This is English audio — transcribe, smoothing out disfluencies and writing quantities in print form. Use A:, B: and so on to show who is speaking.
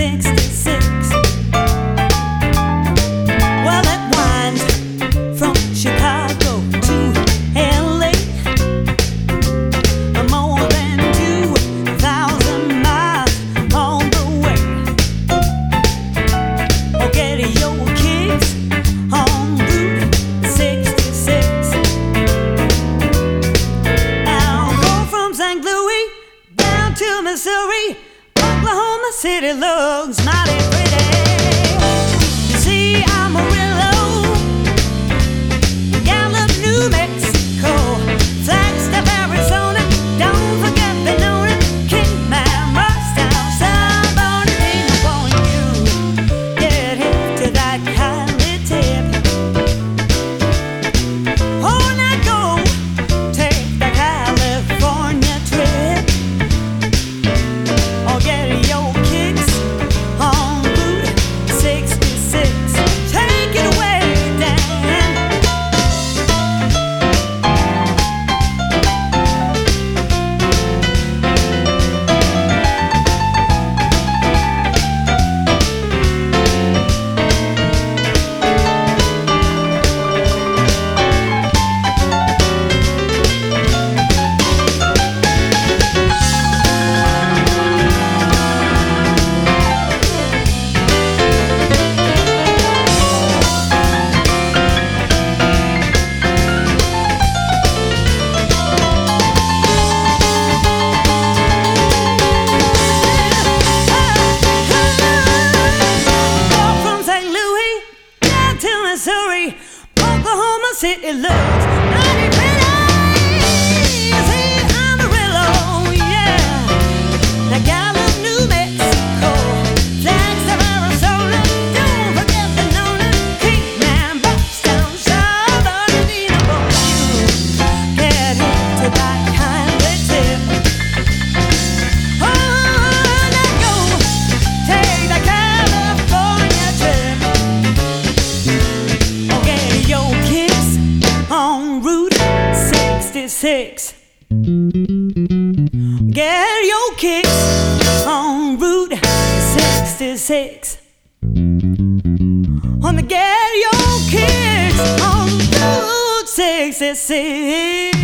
A: 66. Well, it winds from Chicago to LA, more than 2,000 miles on the way. Oh, get your kicks on Route 66. Now go from St. Louis down to Missouri. Oklahoma City looks mighty pretty. You see, Amarillo, Gallup, New Mexico, Flagstaff, Arizona, don't forget Benoni, Kingman, Mustang, San Bernardino. Won't you get hip to that kindly tip? Oh, now go take the California trip. Or get your kicks on Route 66. Take it away, Dan. Missouri, Oklahoma City looks mighty pretty. See Amarillo, yeah. Now Gallup, New Mexico, Flagstaff, Arizona, don't forget Benoni, Kingman, Buckstown, San Bernardino. Won't you get into that kindly tip? Oh, now go take the California trip. Your kicks on Route 66. Get your kicks on Route 66. On the get your kicks on Route 66.